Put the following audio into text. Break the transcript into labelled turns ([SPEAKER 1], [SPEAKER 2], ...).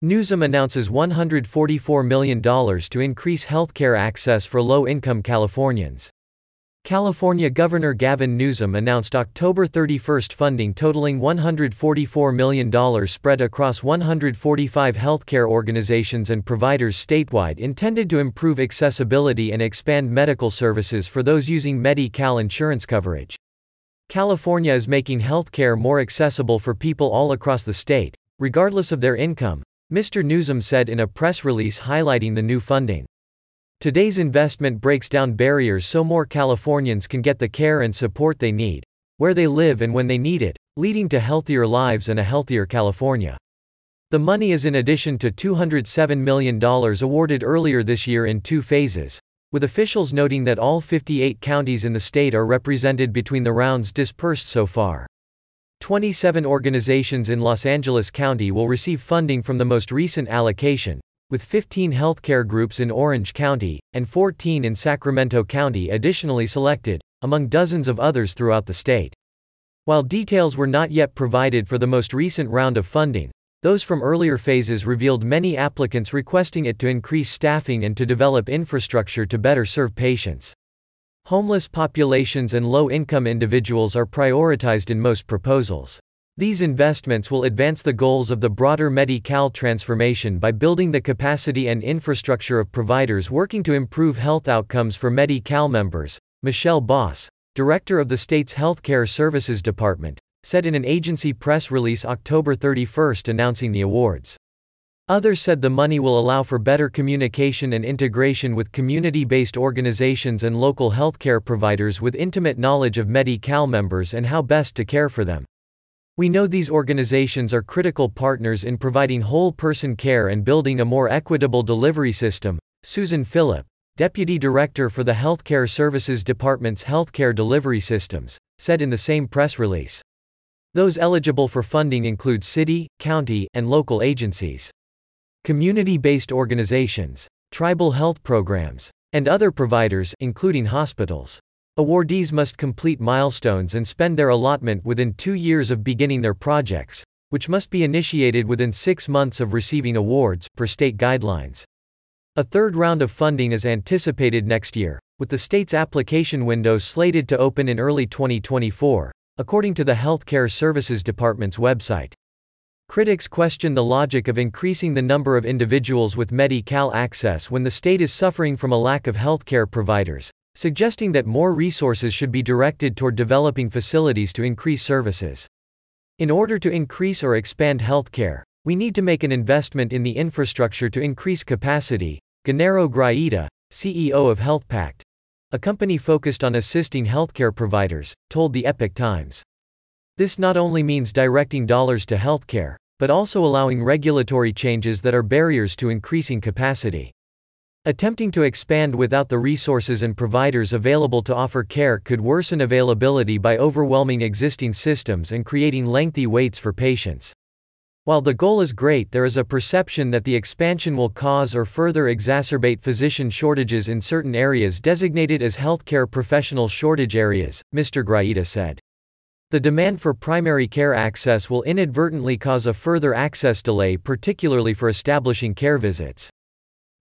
[SPEAKER 1] Newsom announces $144 million to increase healthcare access for low-income Californians. California Governor Gavin Newsom announced October 31 funding totaling $144 million spread across 145 healthcare organizations and providers statewide intended to improve accessibility and expand medical services for those using Medi-Cal insurance coverage. California is making healthcare more accessible for people all across the state, regardless of their income, Mr. Newsom said in a press release highlighting the new funding. Today's investment breaks down barriers so more Californians can get the care and support they need, where they live and when they need it, leading to healthier lives and a healthier California. The money is in addition to $207 million awarded earlier this year in 2 phases, with officials noting that all 58 counties in the state are represented between the rounds dispersed so far. 27 organizations in Los Angeles County will receive funding from the most recent allocation, with 15 healthcare groups in Orange County, and 14 in Sacramento County additionally selected, among dozens of others throughout the state. While details were not yet provided for the most recent round of funding, those from earlier phases revealed many applicants requesting it to increase staffing and to develop infrastructure to better serve patients. Homeless populations and low-income individuals are prioritized in most proposals. These investments will advance the goals of the broader Medi-Cal transformation by building the capacity and infrastructure of providers working to improve health outcomes for Medi-Cal members, Michelle Boss, director of the state's Healthcare Services Department, said in an agency press release October 31 announcing the awards. Others said the money will allow for better communication and integration with community-based organizations and local healthcare providers with intimate knowledge of Medi-Cal members and how best to care for them. We know these organizations are critical partners in providing whole-person care and building a more equitable delivery system, Susan Phillip, Deputy Director for the Healthcare Services Department's Healthcare Delivery Systems, said in the same press release. Those eligible for funding include city, county, and local agencies, community-based organizations, tribal health programs, and other providers, including hospitals. Awardees must complete milestones and spend their allotment within 2 years of beginning their projects, which must be initiated within 6 months of receiving awards, per state guidelines. A third round of funding is anticipated next year, with the state's application window slated to open in early 2024, according to the Healthcare Services Department's website. Critics question the logic of increasing the number of individuals with Medi-Cal access when the state is suffering from a lack of healthcare providers, suggesting that more resources should be directed toward developing facilities to increase services. In order to increase or expand healthcare, we need to make an investment in the infrastructure to increase capacity, Gennaro Graita, CEO of HealthPact, a company focused on assisting healthcare providers, told the Epoch Times. This not only means directing dollars to healthcare, but also allowing regulatory changes that are barriers to increasing capacity. Attempting to expand without the resources and providers available to offer care could worsen availability by overwhelming existing systems and creating lengthy waits for patients. While the goal is great, there is a perception that the expansion will cause or further exacerbate physician shortages in certain areas designated as healthcare professional shortage areas, Mr. Graita said. The demand for primary care access will inadvertently cause a further access delay, particularly for establishing care visits.